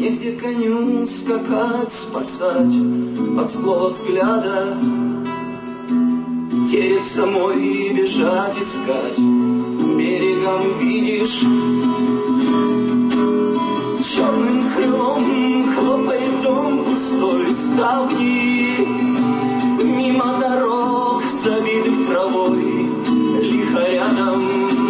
Негде коню скакать, спасать от злого взгляда. Тереться мой и бежать, искать берегом, видишь. Черным крылом хлопает дом пустой ставни. Мимо дорог, забитых травой, лихо рядом.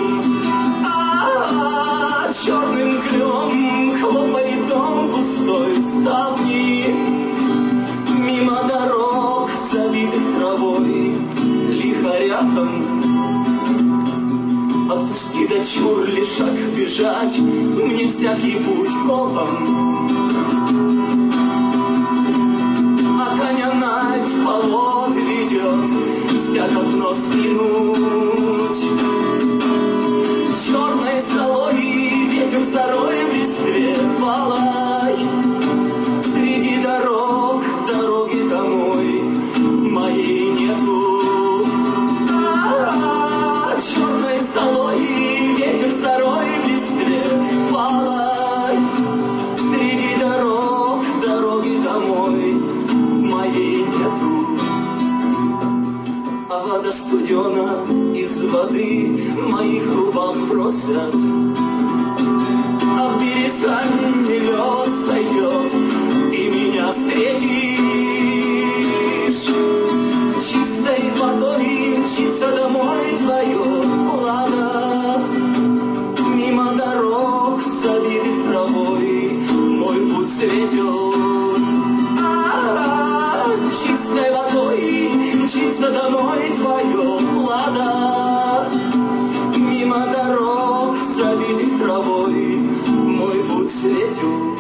Черным крылом хлопает дом пустой ставни. Мимо дорог, забитых травой, лихо рядом. Отпусти, дочур, лишь шаг бежать, мне всякий путь копом. А коня навь в полот ведет, всяко дно скинуть. Черной скалой ветер зарой в листве палай. Среди дорог, дороги домой моей нету. Черной солой ветер зарой в листве палай. Среди дорог, дороги домой моей нету. А вода студена из воды моих рубах просят. А в березане лед сойдет, ты меня встретишь. Чистой водой мчится домой твое лада. Мимо дорог, забитых травой, мой путь светел. Чистой водой мчится домой твое лада. Мимо дорог, забитых травой, мой путь светел.